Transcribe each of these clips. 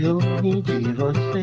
ciúme de você.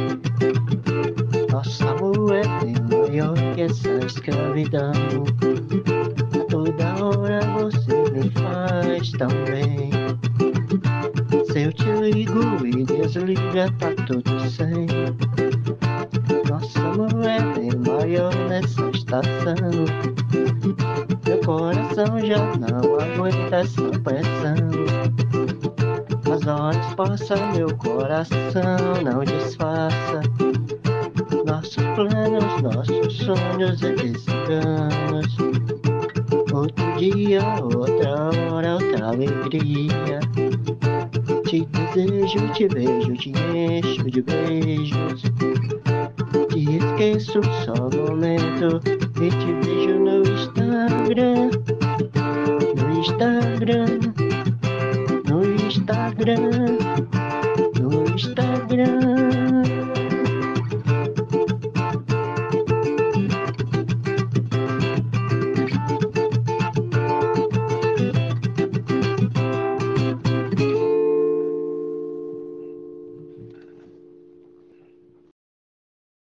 Nosso amor é bem maior que essa escravidão. A toda hora você me faz tão bem. Se eu te ligo e desliga, tá tudo sem. Nosso amor é bem maior nessa estação. Meu coração já não aguenta essa pressão. As horas passam, meu coração não disfarça. Nossos planos, nossos sonhos e desenganos. Outro dia, outra hora, outra alegria. Te desejo, te vejo, te encho de beijos. Te esqueço só um momento e te vejo no Instagram. No Instagram, no Instagram.